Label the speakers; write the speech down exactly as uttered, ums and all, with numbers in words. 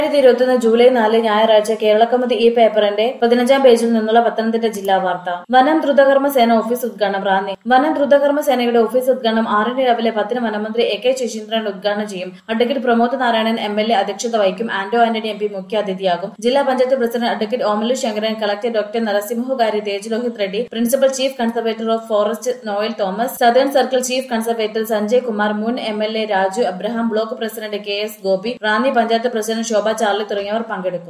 Speaker 1: ഇരുപത്തിയൊന്ന് ജൂലൈ നാല് ഞായറാഴ്ച കേരളകൗമുദി ഈ പേപ്പറിന്റെ പതിനഞ്ചാം പേജിൽ നിന്നുള്ള പത്തനംതിട്ട ജില്ലാ വാർത്ത. വനം ദ്രുതകർമ്മ സേന ഓഫീസ് ഉദ്ഘാടനം റാന്നി. വനം ദ്രുതകർമ്മ സേനയുടെ ഓഫീസ് ഉദ്ഘാടനം ആറിന് രാവിലെ പത്തിന് വനമന്ത്രി എ കെ ശശീന്ദ്രൻ ഉദ്ഘാടനം ചെയ്യും. Advocate Pramod Narayanan M L A അധ്യക്ഷത വഹിക്കും. ആന്റോ ആന്റണി എം പി മുഖ്യാതിഥിയാകും. ജില്ലാ panchayat president advocate Omalloor Sankaran, collector doctor Narasimhugari Thej Reddy, principal chief conservator of forest Noel Thomas, southern circle chief conservator Sanjay Kumar, മുൻ M L A Raju Abraham, block president K S Gopi, Ranni panchayat president Shobha Charly തുടങ്ങിയവർ പങ്കെടുക്കും.